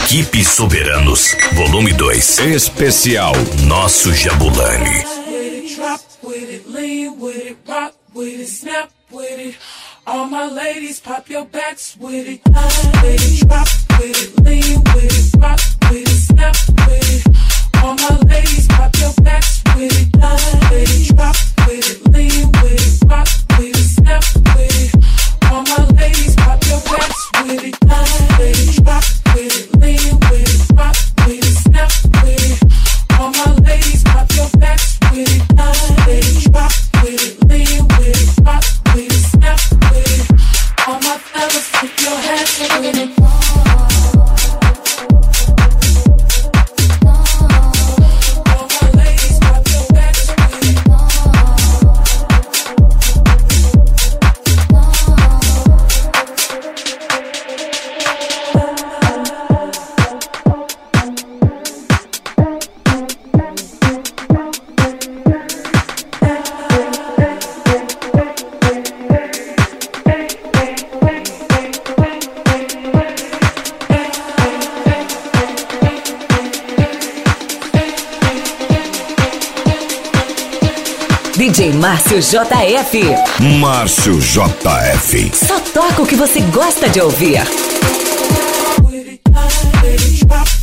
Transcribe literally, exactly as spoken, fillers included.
Equipe Soberanos, volume dois. Especial Nosso Jabulani. All my ladies, pop your backs with it. With it, drop with it, lean with it, rock with it, snap with it. All my ladies, pop your backs with it. With it, drop with it, lean with it, rock with it, snap with it. All my ladies, pop your backs with it. With it, drop with it, lean with it, rock with it, snap with it. All my ladies, pop your backs with it. With it, drop with it, lean with it, rock with it, snap with it. All my fellas, put your hands with it. All my ladies, pop your backs with it. D J Márcio J F. Márcio J F. Só toca o que você gosta de ouvir. With it, with it, drop